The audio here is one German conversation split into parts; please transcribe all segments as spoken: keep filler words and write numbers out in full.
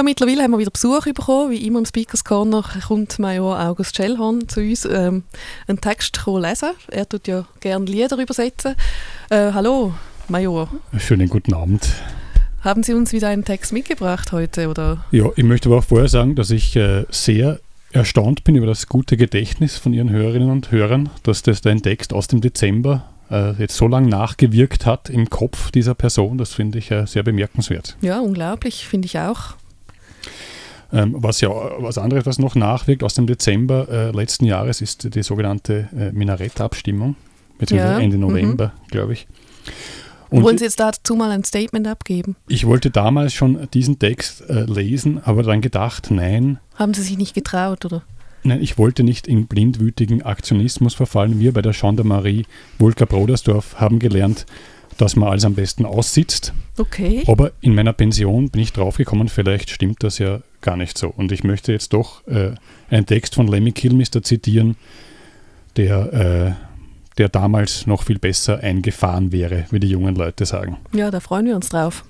Ja, mittlerweile haben wir wieder Besuch bekommen. Wie immer im Speakers Corner kommt Major August Schellhorn zu uns ähm, einen Text lesen. Er tut ja gerne Lieder übersetzen. Äh, hallo, Major. Schönen guten Abend. Haben Sie uns wieder einen Text mitgebracht heute? Oder? Ja, ich möchte aber auch vorher sagen, dass ich äh, sehr erstaunt bin über das gute Gedächtnis von Ihren Hörerinnen und Hörern, dass das ein Text aus dem Dezember äh, jetzt so lange nachgewirkt hat im Kopf dieser Person. Das finde ich äh, sehr bemerkenswert. Ja, unglaublich, finde ich auch. Ähm, was ja was anderes, was noch nachwirkt aus dem Dezember äh, letzten Jahres, ist die sogenannte äh, Minarett-Abstimmung, beziehungsweise ja. Ende November, mhm. glaube ich. Und wollen Sie jetzt dazu mal ein Statement abgeben? Ich wollte damals schon diesen Text äh, lesen, aber dann gedacht, nein. Haben Sie sich nicht getraut, oder? Nein, ich wollte nicht in blindwütigen Aktionismus verfallen. Wir bei der Gendarmerie Wulka-Brodersdorf haben gelernt, dass man alles am besten aussitzt. Okay. Aber in meiner Pension bin ich draufgekommen, vielleicht stimmt das ja gar nicht so. Und ich möchte jetzt doch äh, einen Text von Lemmy Kilmister zitieren, der, äh, der damals noch viel besser eingefahren wäre, wie die jungen Leute sagen. Ja, da freuen wir uns drauf.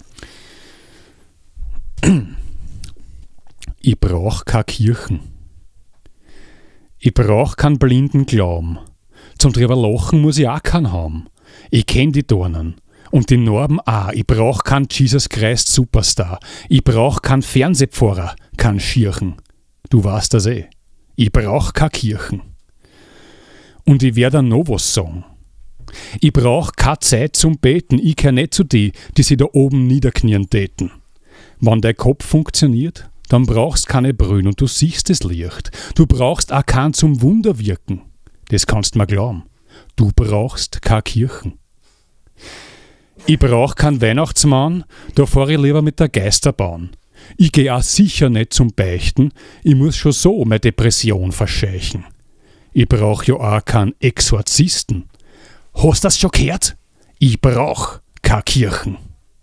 Ich brauch keine Kirchen. Ich brauch keinen blinden Glauben. Zum drüber lachen muss ich auch keinen haben. Ich kenn die Dornen. Und die Norben auch. Ich brauch keinen Jesus Christ Superstar. Ich brauch keinen Fernsehpfarrer, keinen Schirchen. Du weißt das eh. Ich brauch keine Kirchen. Und ich werd dann noch was sagen. Ich brauch keine Zeit zum Beten. Ich gehör nicht zu die, die sich da oben niederknien täten. Wenn dein Kopf funktioniert, dann brauchst keine Brühen und du siehst das Licht. Du brauchst auch keinen zum Wunder wirken. Das kannst mir glauben. Du brauchst keine Kirchen. Ich brauch keinen Weihnachtsmann, da fahr ich lieber mit der Geisterbahn. Ich geh auch sicher nicht zum Beichten, ich muss schon so meine Depression verscheuchen. Ich brauch ja auch keinen Exorzisten. Hast das schon gehört? Ich brauch keine Kirchen.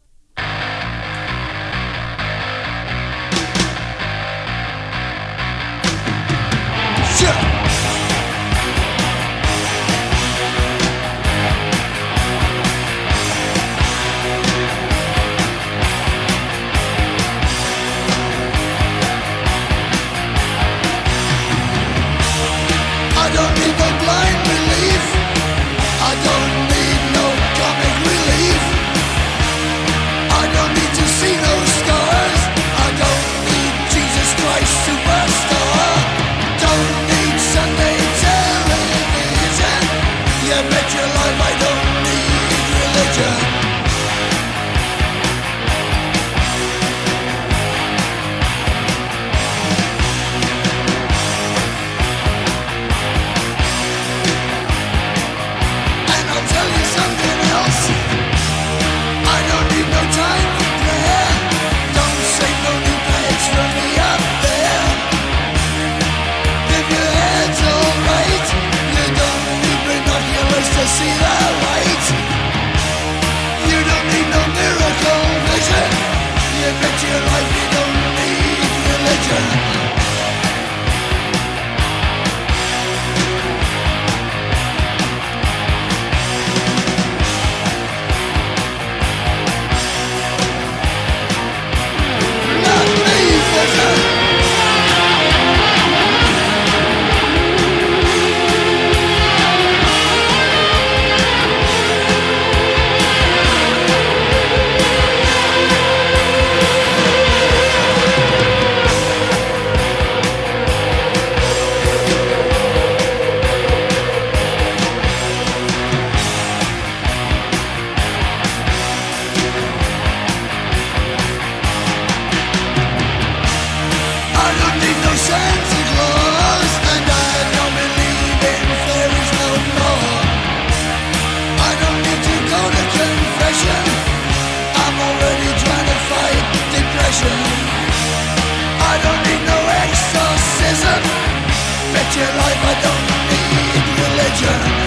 Yeah. Bet your life I don't need religion.